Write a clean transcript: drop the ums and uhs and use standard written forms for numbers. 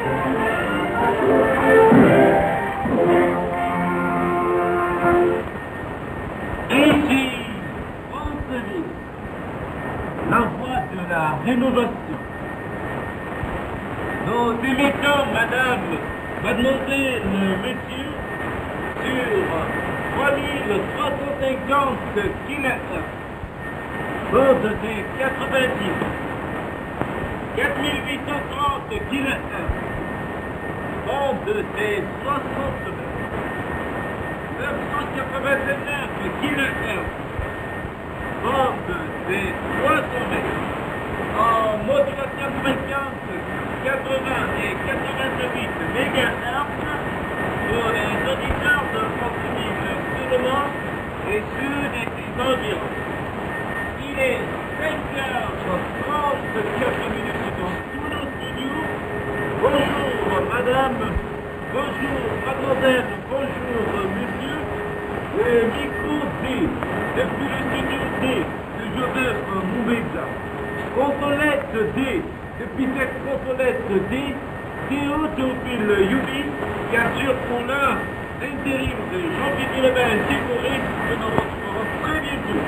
Ici, Franceville, la voie de la rénovation. Nous émettons, madame, mademoiselle, monsieur, sur 3350 km/h, bande des 90, 4830 km/h, bande des 60 mètres, 989 km/h, bande des 300 mètres, en modulation de fréquence 80 et 88 MHz pour les auditeurs de Franceville seulement et ceux des environs. Il est 5h34 dans tous nos studios. Bonjour madame, bonjour mademoiselle, bonjour monsieur. Le micro D, depuis le studio D de Joseph Moubeza. Consolette D, depuis cette consolette D, Théo Théophile Youbi, qui assure son art d'intérim de Jean-Pierre Lebel décoré, que nous retrouverons très bientôt.